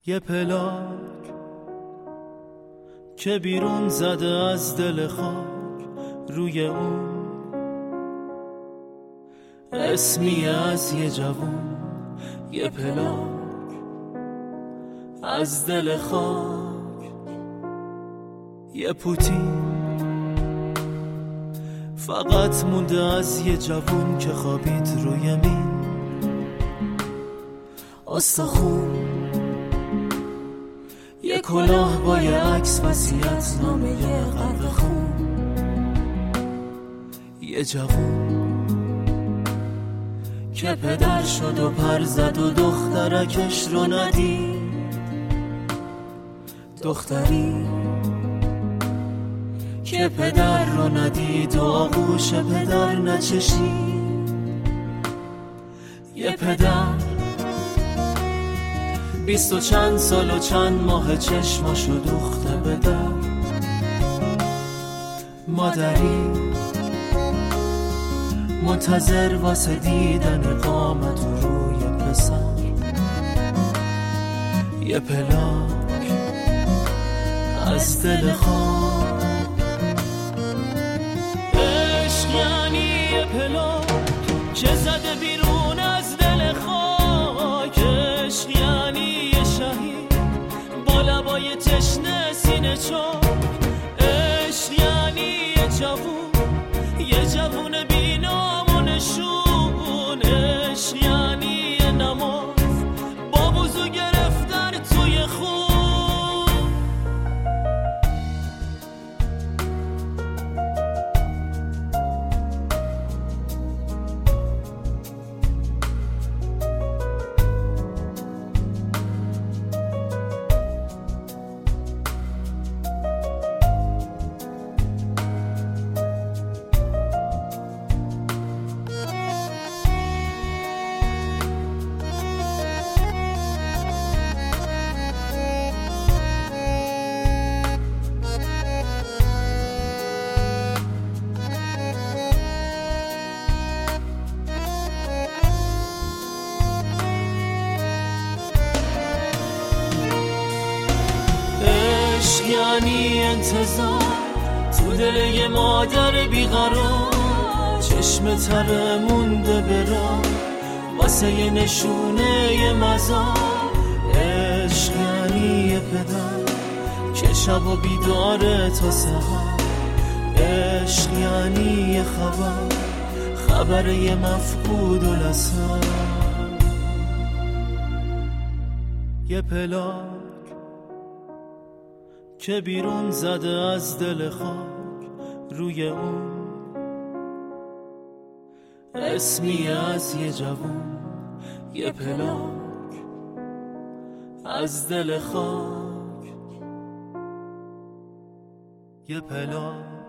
یه پلاک که بیرون زده از دل خاک، روی اون اسمی از یه جوون. یه پلاک از دل خاک، یه پوتی فقط مونده از یه جوون که خوابید روی مین آستخون. یه کلاه با یه عکس وصیت نامه غرق خون. یه جوون که پدر شد و پر زد و دخترکش رو ندید. دختری که پدر رو ندید و آغوش پدر نچشید. یه پدر 20 و چند سال و چند ماه چشماشو دوخته به در. مادری منتظر واسه دیدن قامت و روی پسر. یه پلاک از دل خاک. عشق یعنی یه پلاک که زده بیرون از دل خاک. عشق یعنی یه شهید با لبای تشنه سینه چاک. عشق یعنی یه جوون، یه جوون بی نام و نشون. عشق یعنی یه نماز با وضو گرفتن توی خون. یعنی انتظار تو دل یه مادر بیقرار. چشم تره مونده برا واسه یه نشونه یه مزار. عشق یعنی یه پدر که شب و بیداره تا سحر. عشق یعنی یه خبر یه مفقود و لسر. یه پلاک که بیرون زده از دل خاک، روی اون اسمی از یه جوون. یه پلاک از دل خاک. یه پلاک